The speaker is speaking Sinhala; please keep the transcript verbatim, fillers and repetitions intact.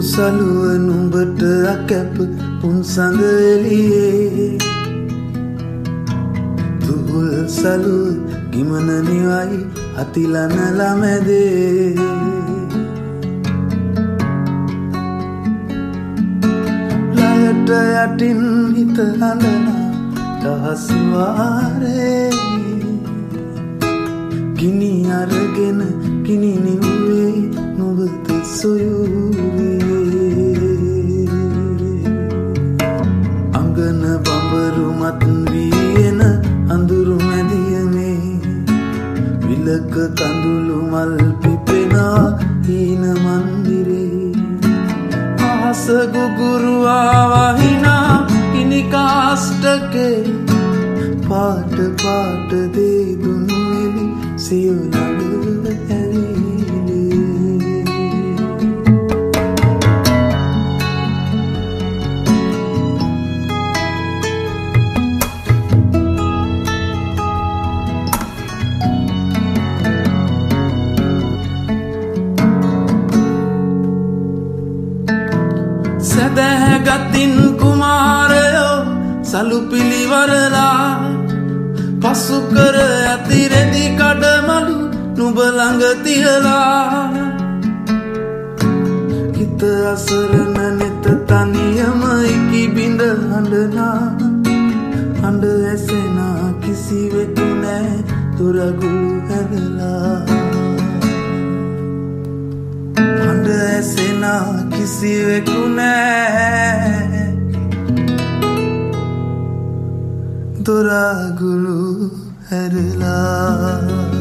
සලුව නුඹට අකැප උන් සඳ එළියේ තුහුල් සලුව ගිමන නිවයි අතිලන ළමැදේ ලයට යටින් හිත හඬනා දහස් වාරේ ගිනි අරගෙන ගිනි නිවුවේ නුඹට සොයුරියේ අංගන බඹරු මත් වීන අඳුරු මැදියමේ විලක කඳුළු මල් පිපෙනා හීන මන්දිරේ ආස ගුගුරු ආවහිනා ඉනි කාස්ටකේ පාට පාට දේ දුන්නු එලි සියලුම ඇවිලේ සැදැහැගතින් කුමාරයෝ සලු පිළිවරලා පසු කර ඇති රෙදි කඩමලු නුඹ ළඟ තියලා හිත අසරණ නෙත තනියම ඉකි බිඳ හඬනා හඬ ඇසෙනා කිසිවෙකු නෑ දොරගුළු හැරලා හඬ ඇසෙනා කිසිවෙකු නෑ දොරගුළු හැරලා